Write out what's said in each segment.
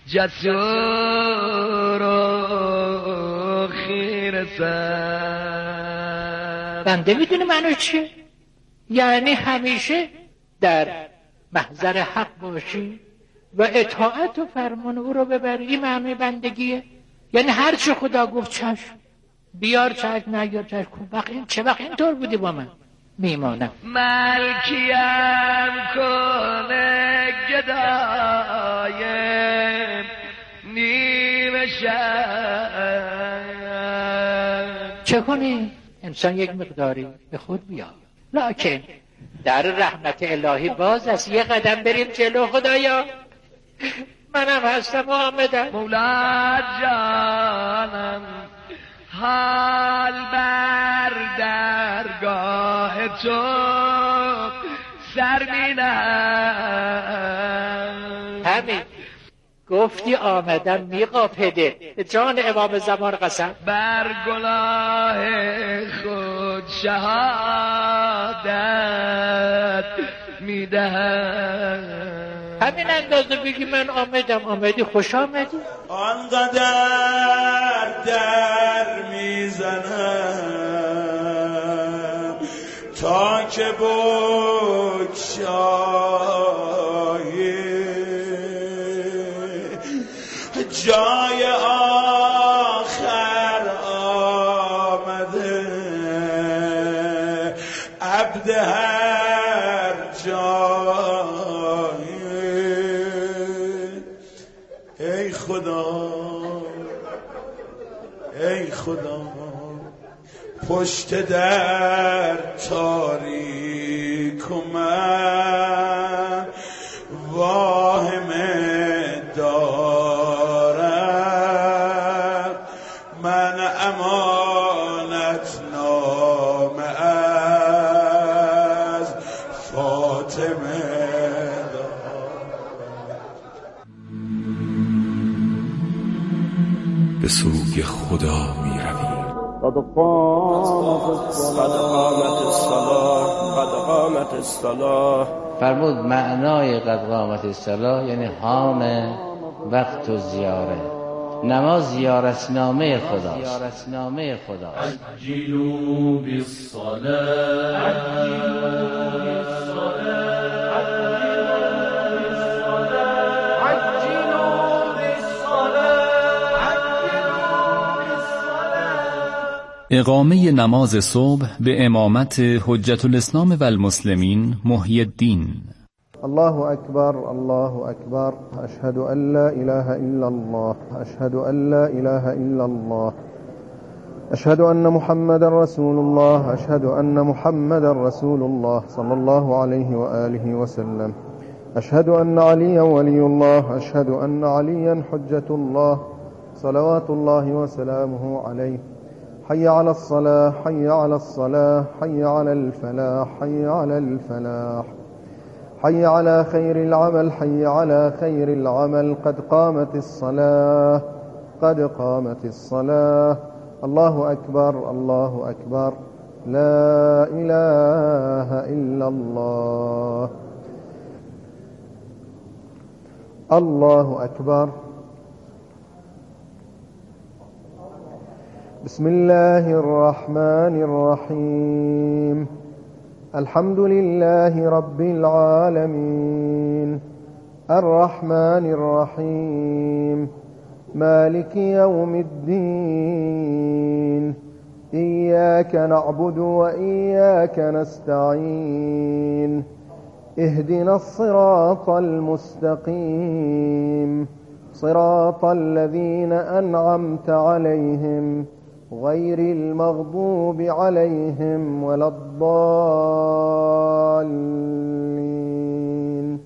جسور و خیر سر. بنده میدونه معنی چیه؟ یعنی همیشه در محضر حق باشی و اطاعت و فرمان او رو ببری. این معنی بندگیه. یعنی هر چه خدا گفت چشم، بیار چشم، نیار چشم. چه وقت اینطور بودی با من میمانم. ملکیم کنه گدایم نیمه شب. چه کنی؟ انسان یک مقداری به خود بیاد، لکن در رحمت الهی باز است. یه قدم بریم جلو. خدایا منم هستم و آمدم. مولا جانم حال بر درگاه تو سر مینم. همین گفتی آمدم میقاپده. جان امام زمان قسم. بر گناه خود شهادت میدهم. همین اندازه بگی من آمدم. آمدی، خوش آمدی. آنقدر در میزنم تا که بگشایی جای آخر آمده عبد هر جایی. ای خدا ای خدا پشت در تاریک و من واهمه دارم. من امانت نامه از فاطمه به سوی خدا می رویم. قد قامت الصلاة. فرمود معنای قد قامت الصلاة یعنی حان وقت و زیاره. نماز زیارتنامه خداست. عجلوا بالصلاة. اقامه نماز صبح به امامت حجة الاسلام و المسلمین محی الدین. الله أكبر الله أكبر أشهد أن لا إله إلا الله أشهد أن لا إله إلا الله أشهد أن محمد رسول الله أشهد أن محمد رسول الله صلى الله عليه وآله وسلم أشهد أن عليا ولي الله أشهد أن عليا حجة الله صلوات الله وسلامه عليه. حي على الصلاة حي على الصلاة حي على الفلاح حي على الفلاح حي على خير العمل حي على خير العمل. قد قامت الصلاة قد قامت الصلاة. الله أكبر الله أكبر لا إله إلا الله. الله أكبر. بسم الله الرحمن الرحيم. الحمد لله رب العالمين الرحمن الرحيم مالك يوم الدين إياك نعبد وإياك نستعين اهدنا الصراط المستقيم صراط الذين أنعمت عليهم غير المغضوب عليهم ولا الضالين.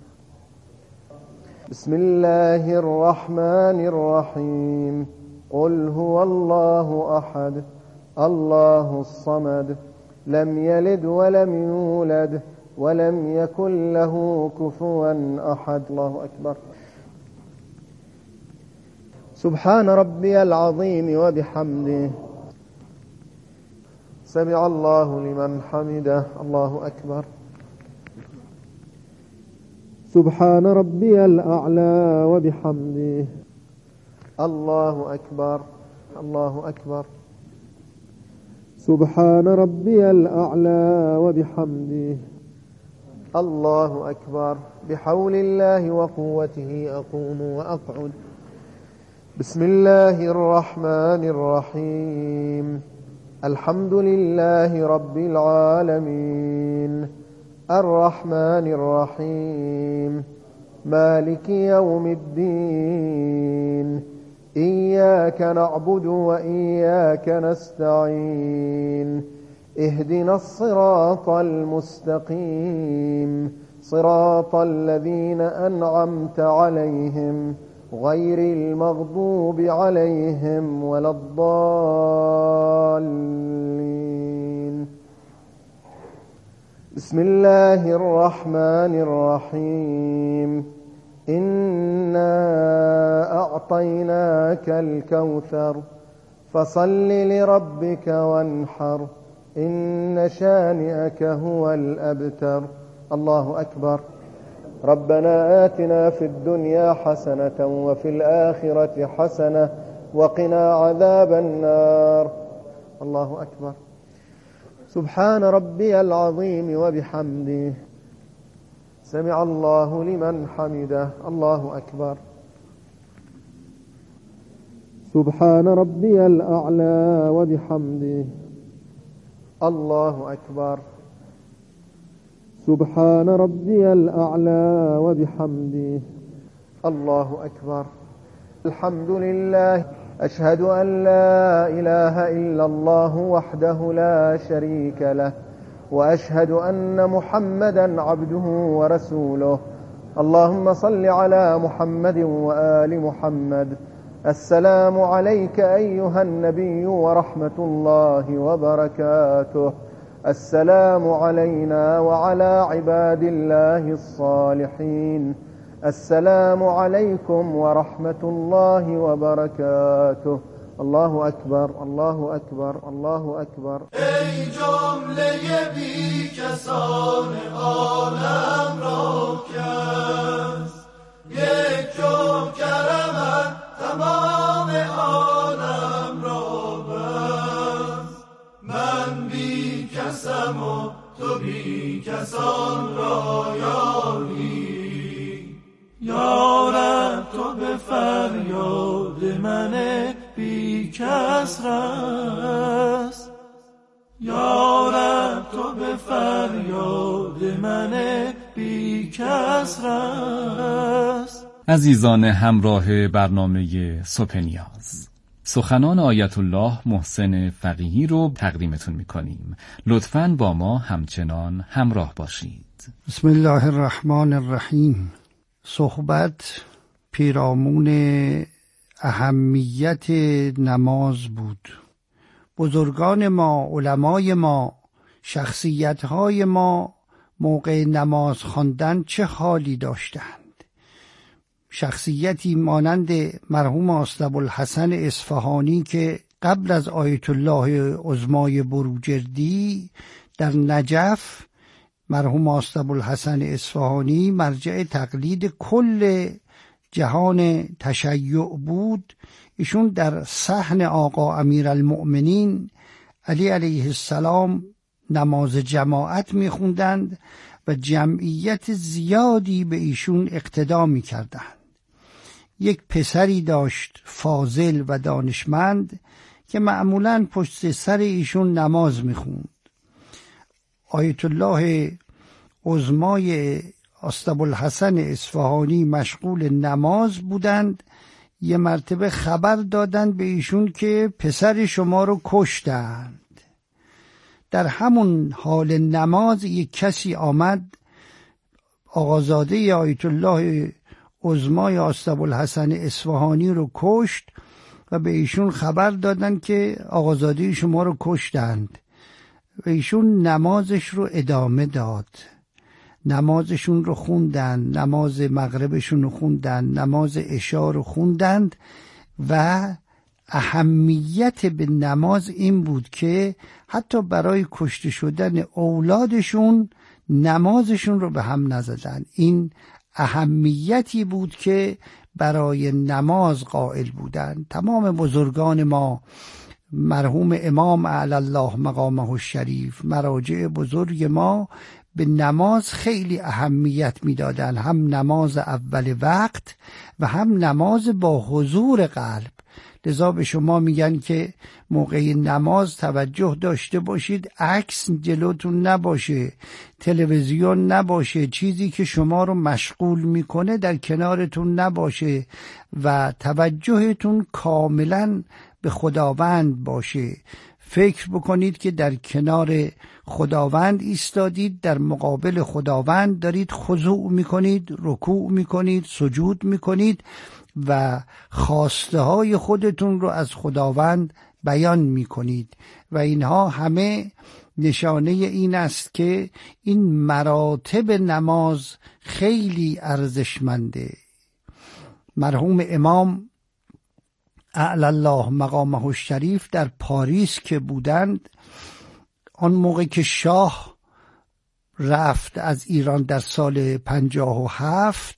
بسم الله الرحمن الرحيم. قل هو الله أحد الله الصمد لم يلد ولم يولد ولم يكن له كفوا أحد. الله أكبر. سبحان ربي العظيم وبحمده سمع الله لمن حمده. الله أكبر. سبحان ربي الأعلى وبحمده. الله أكبر الله أكبر. سبحان ربي الأعلى وبحمده. الله أكبر. بحول الله وقوته أقوم وأقعد. بسم الله الرحمن الرحيم. الحمد لله رب العالمين الرحمن الرحيم مالك يوم الدين إياك نعبد وإياك نستعين اهدنا الصراط المستقيم صراط الذين أنعمت عليهم غير المغضوب عليهم ولا الضالين. بسم الله الرحمن الرحيم. إنا أعطيناك الكوثر فصل لربك وانحر إن شانئك هو الأبتر. الله أكبر. ربنا آتنا في الدنيا حسنة وفي الآخرة حسنة وقنا عذاب النار. الله أكبر. سبحان ربي العظيم وبحمده. سمع الله لمن حمده. الله أكبر. سبحان ربي الأعلى وبحمده. الله أكبر. سبحان ربي الأعلى وبحمده. الله أكبر. الحمد لله. أشهد أن لا إله إلا الله وحده لا شريك له وأشهد أن محمدا عبده ورسوله. اللهم صل على محمد وآل محمد. السلام عليك أيها النبي ورحمة الله وبركاته. السلام علينا وعلى عباد الله الصالحين. السلام عليكم ورحمة الله وبركاته. الله أكبر الله أكبر الله أكبر. ای جمله بی کسان عالم را کس یک جو کرمت تمام عالم را بس. من بی کسم و تو بی کسان را یاری. یارب تو به فریاد من بی کس رس. یارب تو به فریاد من بی کس رس. عزیزان همراه برنامه صبح نیاز، سخنان آیت الله محسن فقیهی رو تقدیمتون میکنیم. لطفاً با ما همچنان همراه باشید. بسم الله الرحمن الرحیم. صحبت پیرامون اهمیت نماز بود. بزرگان ما، علمای ما، شخصیت‌های ما موقع نماز خواندن چه حالی داشتند. شخصیتی مانند مرحوم آستابوالحسن اصفهانی که قبل از آیت الله عظمای بروجردی در نجف، مرحوم آستابوالحسن اصفهانی مرجع تقلید کل جهان تشیع بود. ایشون در صحن آقا امیرالمؤمنین علی علیه السلام نماز جماعت میخوندند و جمعیت زیادی به ایشون اقتدا میکردند. یک پسری داشت فاضل و دانشمند که معمولاً پشت سر ایشون نماز میخوند. آیت الله عظمای آستابوالحسن اصفهانی مشغول نماز بودند. یه مرتبه خبر دادند به ایشون که پسر شما رو کشتند. در همون حال نماز یک کسی آمد، آقازاده آیت الله عظمای آستابوالحسن اصفهانی رو کشت و به ایشون خبر دادند که آقازاده شما رو کشتند. و ایشون نمازش رو ادامه داد. نمازشون رو خوندن، نماز مغربشون رو خوندن، نماز عشا رو خوندند و اهمیت به نماز این بود که حتی برای کشته شدن اولادشون نمازشون رو به هم نزدن. این اهمیتی بود که برای نماز قائل بودند. تمام بزرگان ما، مرحوم امام اعلی الله مقامه الشریف، مراجع بزرگ ما به نماز خیلی اهمیت میدادن، هم نماز اول وقت و هم نماز با حضور قلب. لذا به شما میگن که موقع نماز توجه داشته باشید، عکس جلوتون نباشه، تلویزیون نباشه، چیزی که شما رو مشغول میکنه در کنارتون نباشه و توجهتون کاملا به خداوند باشه. فکر بکنید که در کنار خداوند ایستادید، در مقابل خداوند دارید خضوع میکنید، رکوع میکنید، سجود میکنید و خواسته های خودتون رو از خداوند بیان میکنید و اینها همه نشانه این است که این مراتب نماز خیلی ارزشمنده. مرحوم امام اعلی الله مقامه الشریف در پاریس که بودند، آن موقع که شاه رفت از ایران در سال 57،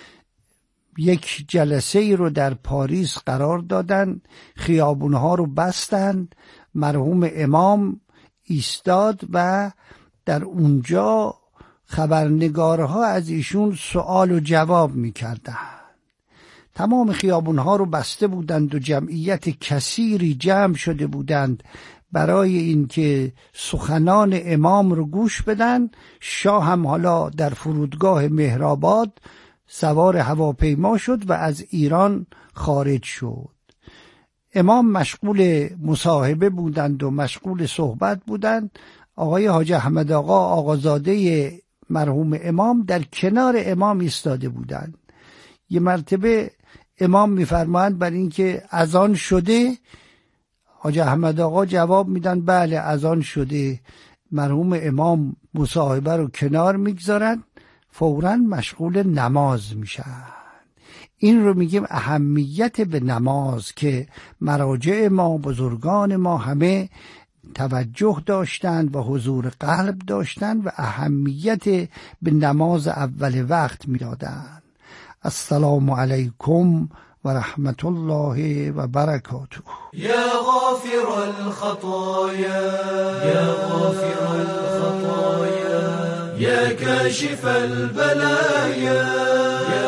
یک جلسه ای رو در پاریس قرار دادن، خیابونها رو بستند، مرحوم امام ایستاد و در اونجا خبرنگارها از ایشون سوال و جواب می‌کردند. تمام خیابونها رو بسته بودند و جمعیت کثیری جمع شده بودند برای اینکه سخنان امام رو گوش بدن. شاه هم حالا در فرودگاه مهرآباد سوار هواپیما شد و از ایران خارج شد. امام مشغول مصاحبه بودند و مشغول صحبت بودند. آقای حاج احمد آقازاده مرحوم امام در کنار امام ایستاده بودند. یه مرتبه امام میفرمایند بر اینکه اذان شده، حاج احمد آقا جواب میدن بله اذان شده. مرحوم امام مصاحبه رو کنار میگذارن، فوراً مشغول نماز میشن. این رو میگیم اهمیت به نماز که مراجع ما، بزرگان ما همه توجه داشتند و حضور قلب داشتند و اهمیت به نماز اول وقت میدادند. السلام علیکم و رحمت الله و برکاته. یا غافر الخطایا، یا غافر الخطایا، یا کاشف البلایا، یا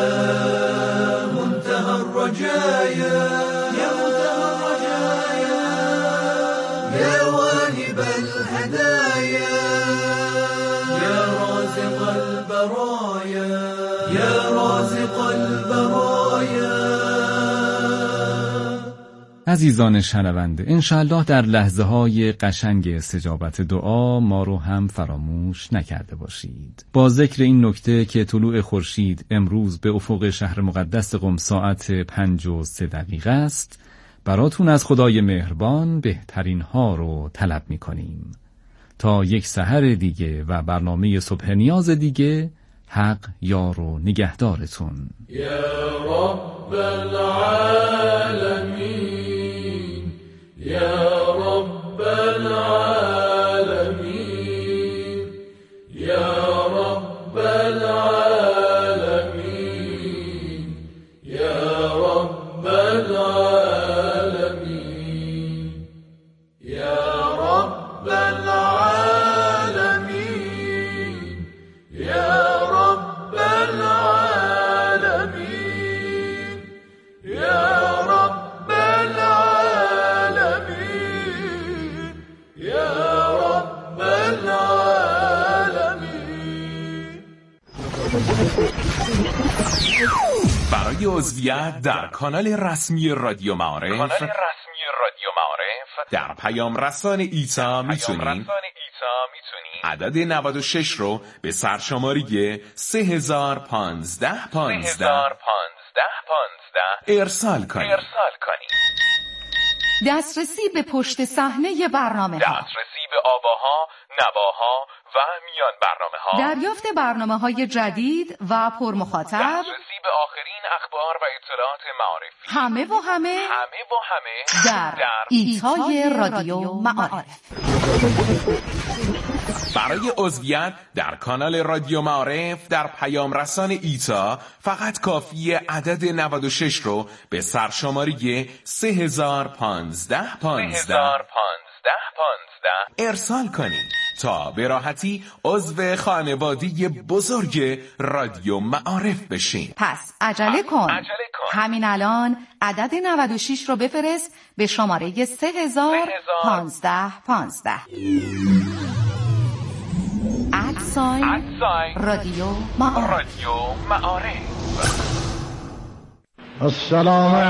منتهى الرجایا، یا منتهى الرجایا، یا واهب الهدایا، یا رازق البرایا، یا رازق البرایا. عزیزان شنونده، انشاءالله در لحظه های قشنگ استجابت دعا ما رو هم فراموش نکرده باشید. با ذکر این نکته که طلوع خورشید امروز به افق شهر مقدس قم ساعت 5:03 است، براتون از خدای مهربان بهترین ها رو طلب می کنیم. تا یک سحر دیگه و برنامه صبح نیاز دیگه، حق یار و نگهدارتون. یا رب العالمین، یا رب العالمین، یا رب العالمین، یا رب العالمین، یا رب العالمین، یا برای عضویت در کانال رسمی رادیو معارف در پیام رسان ایتا میتونید عدد 96 رو به سرشماری 3015 ارسال کنید. دسترسی به پشت صحنه برنامه ها، دسترسی به آواها، نواها و میان برنامه ها، دریافت برنامه های جدید و پرمخاطب، دسترسی به آخرین اخبار و اطلاعات معارفی، همه در ایتای رادیو معارف. برای عضویت در کانال رادیو معارف در پیام رسان ایتا فقط کافی عدد 96 رو به سرشماری 3015 ارسال کنید تا به راحتی عضو خانواده بزرگ رادیو معارف بشین. پس عجله کن. همین الان عدد 96 رو بفرست به شماره 3015 رادیو معارف. السلام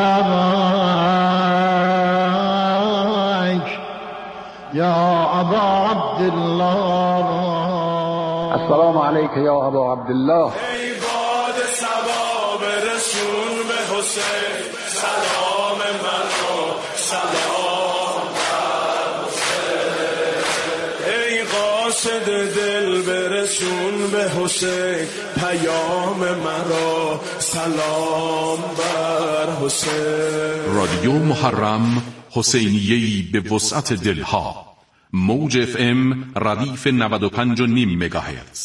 علیک یا ابا عبدالله. السلام علیک یا ابا عبدالله. ای باد صبا برسون به حسین سلام من رو سلام بر حسین. ای قاصد دل برسون به حسین پیام من رو سلام بر حسین. رادیو محرم، حسینیه‌ای به وسعت دلها. موج FM ردیف 95.5 مگاهرتز.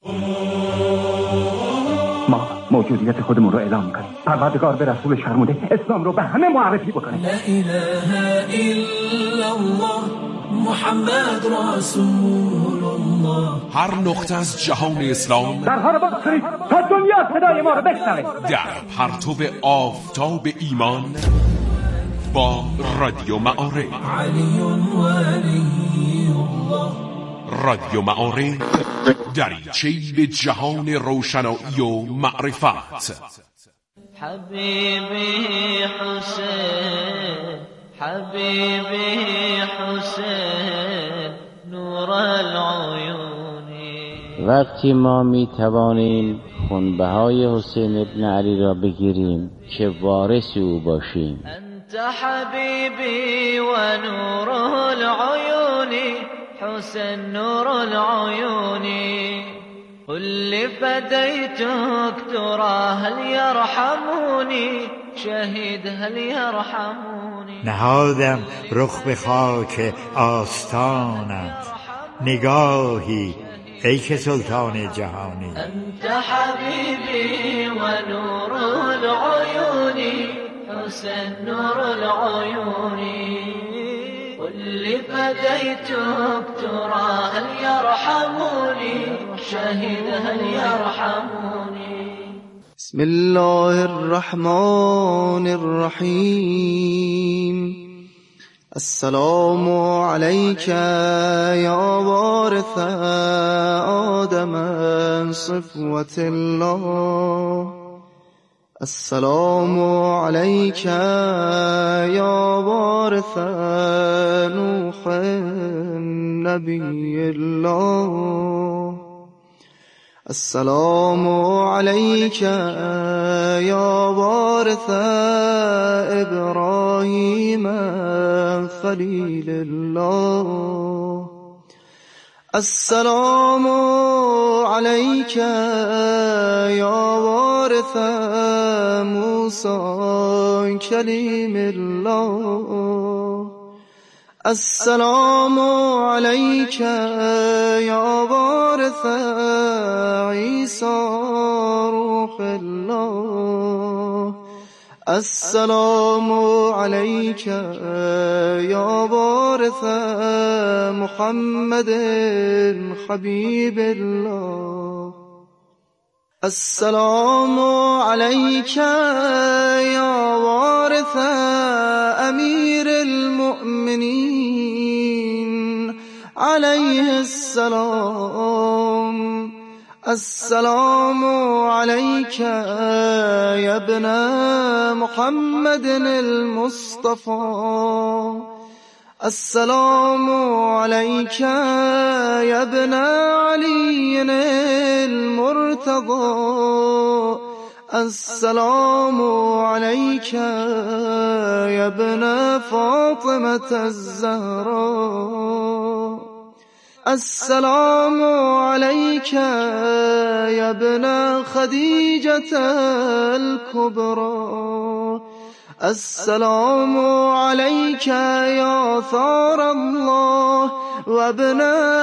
ما موجودیت خودمون رو اعلام می‌کنیم. پروردگار به رسولش فرموده اسلام رو به همه معرفی بکنه. لا اله الا الله محمد رسول الله. هر نقطه از جهان اسلام در حال باشید تا دنیا صدای ما رو بشنوه. در پرتو آفتاب ایمان با رادیو معارف. علی ولی الله. رادیو معارف دریچه‌ای به جهان روشنایی و معرفت. حبیبی حسین حبیبی حسین نور العیونی. وقتی ما می توانیم خونبهای حسین ابن علی را بگیریم که وارث او باشیم. انت حبیبی و نور العیونی حسین نور العیونی. كل فديتك ترى هل يرحموني شهيد هل يرحموني. نهادم رخ به خاک آستانت نگاهی ای که سلطان جهانی. انت حبيبي ونور العيون حسن نور العيون. قل فديتك ترى هل يرحموني شهيد هل يرحموني. بسم الله الرحمن الرحيم. السلام عليك يا وارث آدم صفوة الله. السلام عليك يا وارث نوح نبي الله. السلام عليك يا وارث إبراهيم خليل الله. السلام عليك يا وارث موسى كليم الله. السلام عليك يا وارث عيسى روح الله. السلام عليك يا وارث محمد حبيب الله. السلام عليك يا وارث أمير المؤمنين عليه السلام. السلام عليك يا ابن محمد المصطفى. السلام عليك يا ابن علي المرتضى. السلام عليك يا ابن فاطمة الزهراء. السلام عليك يا ابن خديجة الكبرى. السلام عليك يا ثار الله وابن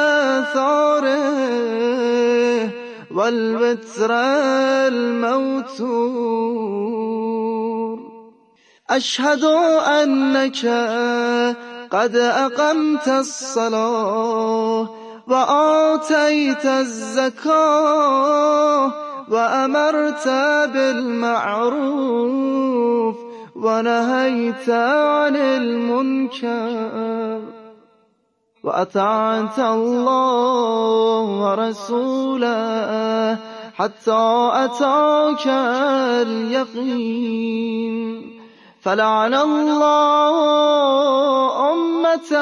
ثاره والبتر الموتور أشهد أنك قد أقمت الصلاة وآتيت الزكاة وأمرت بالمعروف ونهيت عن المنكر وأطعت الله ورسوله حتى أتاك اليقين فلعن الله أمة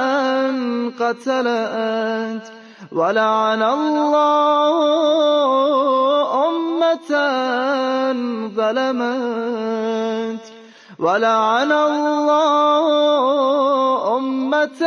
قتلت ولعن الله أمة ظلمت ولعن الله أمة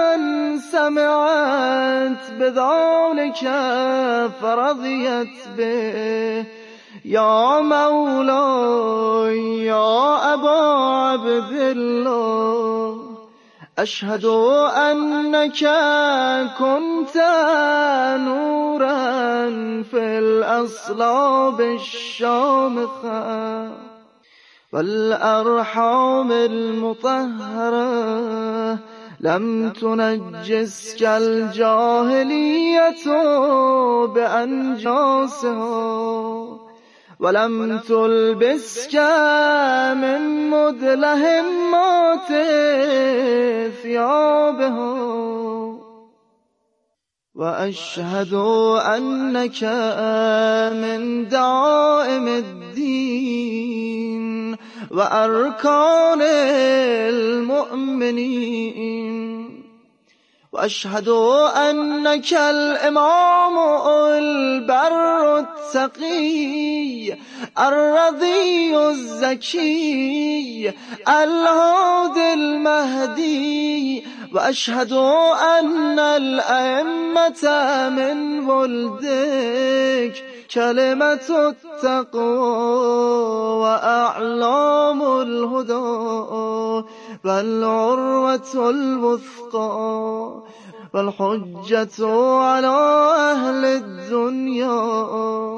سمعت بذلك فرضيت به يا مولاي يا أبا عبد الله أشهد أنك كنت نورا في الأصلاب الشامخة والأرحام المطهرة لم تنجسك الجاهلية بأنجاسها ولم تلبسك من مدلهمات ثيابها وأشهد أنك من دعائم الدين وأركان المؤمنين وأشهد أنك الإمام البر التقي الرضي الزكي الهادي المهدي وأشهد أن الأئمة من ولدك كلمة التقوى وأعلام الهدى والعروة الوثقى والحجة على أهل الدنيا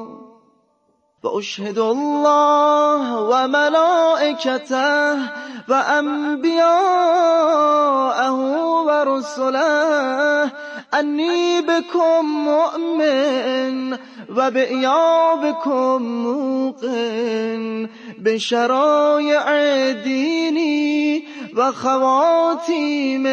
وأشهد الله وملائكته وأنبياءه ورسله أني بكم مؤمن وبإيابكم موقن بشرائع ديني وخواتيم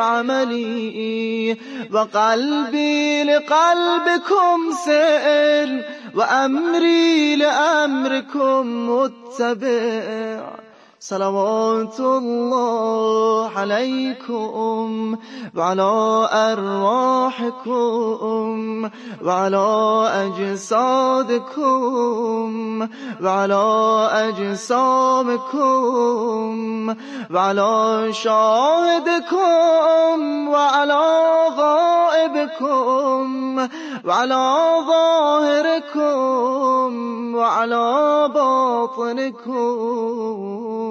عملي وقلبي لقلبكم سائل وأمري لأمركم متبع صلوات الله عليكم وعلى أرواحكم وعلى أجسادكم وعلى أجسامكم وعلى شاهدكم وعلى غائبكم وعلى ظاهركم وعلى باطنكم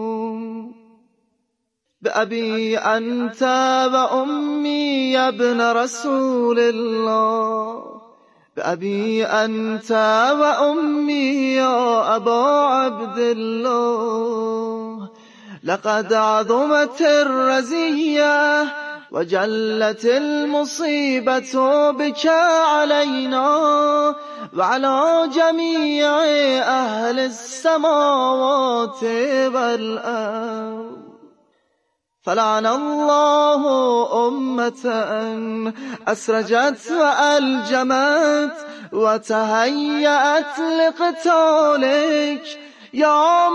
بأبي أنت وأمي يا ابن رسول الله بأبي أنت وأمي يا أبا عبد الله لقد عظمت الرزية وجلت المصيبة بك علينا وعلى جميع أهل السماوات والأرض فلعن الله أمة أسرجت وألجمت وتهيأت لقتالك يا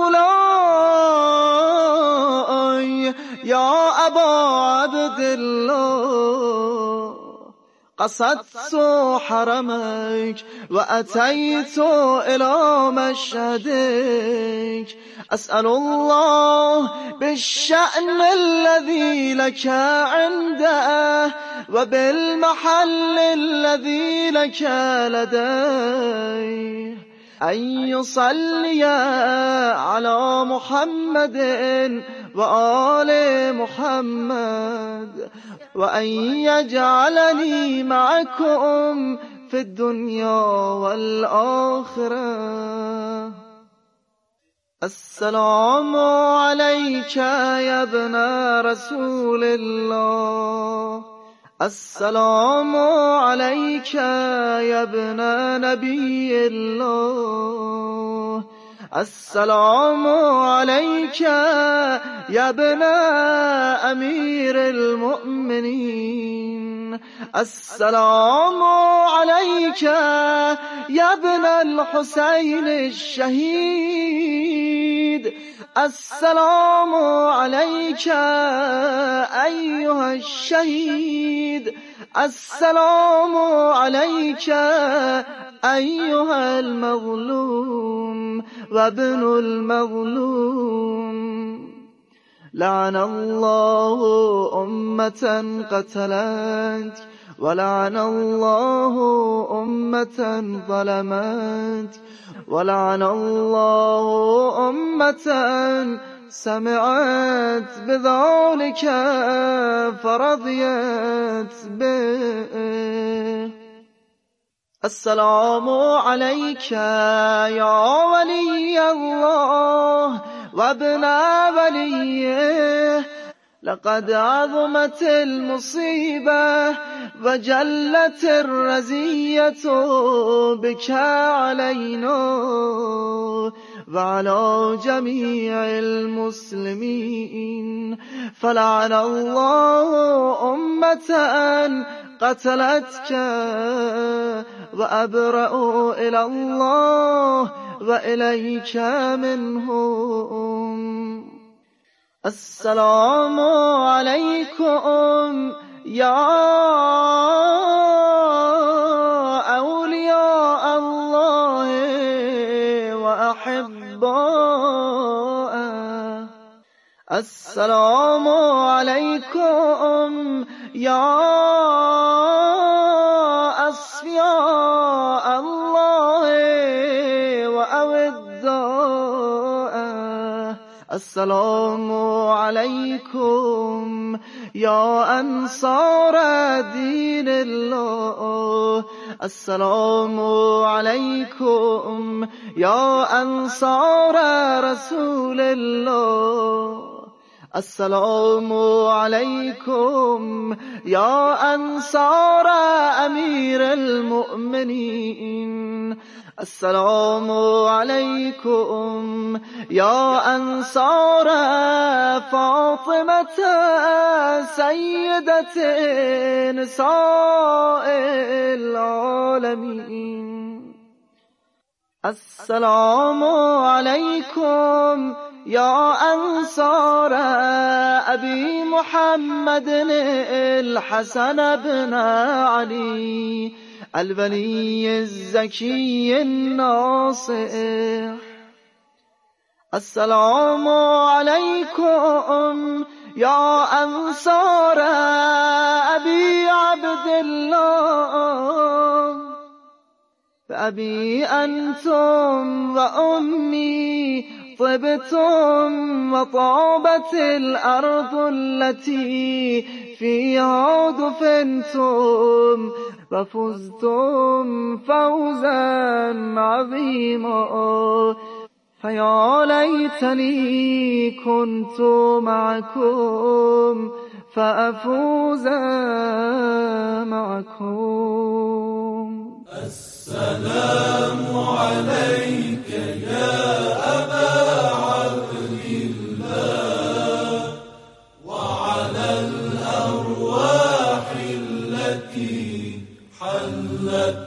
مولاي يا أبا عبد الله قصدت حرمك وأتيت إلى مشهدك أسأل الله بالشأن الذي لك عنده وبالمحل الذي لك لديه أن يصلي على محمد وآل محمد وأن يجعلني معكم في الدنيا والآخرة. السلام عليك يا ابن رسول الله، السلام عليك يا ابن نبي الله، السلام عليك يا ابن أمير المؤمنين، السلام عليك يا ابن الحسين الشهيد، السلام عليك أيها الشهيد، السلام عليك أيها المظلوم وابن المظلوم. لعن الله أمة قتلت ولعن الله أمة ظلمت ولعن الله أمة سمعت بذلك فرضيت به. السلام عليك يا ولي الله وابن وليه، لقد عظمت المصيبة وجلت الرزية بك علينا وعلى جميع المسلمين، فلعن الله أمة قتلتك وأبرأ إلى الله وإليك منهم. السلام عليكم يا أولياء الله وأحباءه، السلام عليكم يا أصفياء الله وأوداءه، السلام عليكم يا أنصار دين الله، السلام عليكم يا أنصار رسول الله، السلام عليكم يا أنصار أمير المؤمنين، السلام عليكم يا أنصار فاطمة سيدة نساء العالمين، السلام عليكم يا أنصار أبي محمد الحسن بن علي الولي الزكي الناصح، السلام عليكم يا أنصار أبي عبد الله، فأبي أنتم وأمي طبتم وطابت الأرض التي فيها دفنتم وفزتم فوزا عظيما، فيا ليتني كنت معكم فأفوز معكم. السلام عليك يا أبا عبد الله وعلى الأرواح التي حلت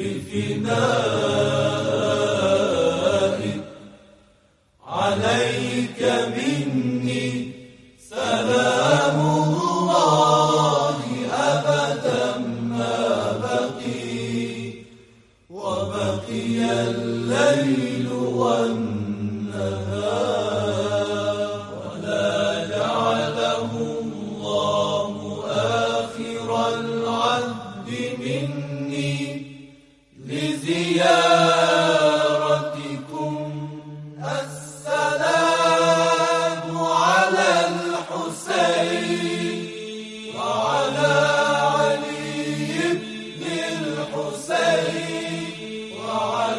بفنائك، عليك مني سلام الله أبدا ما بقي وبقي الليل والنهار.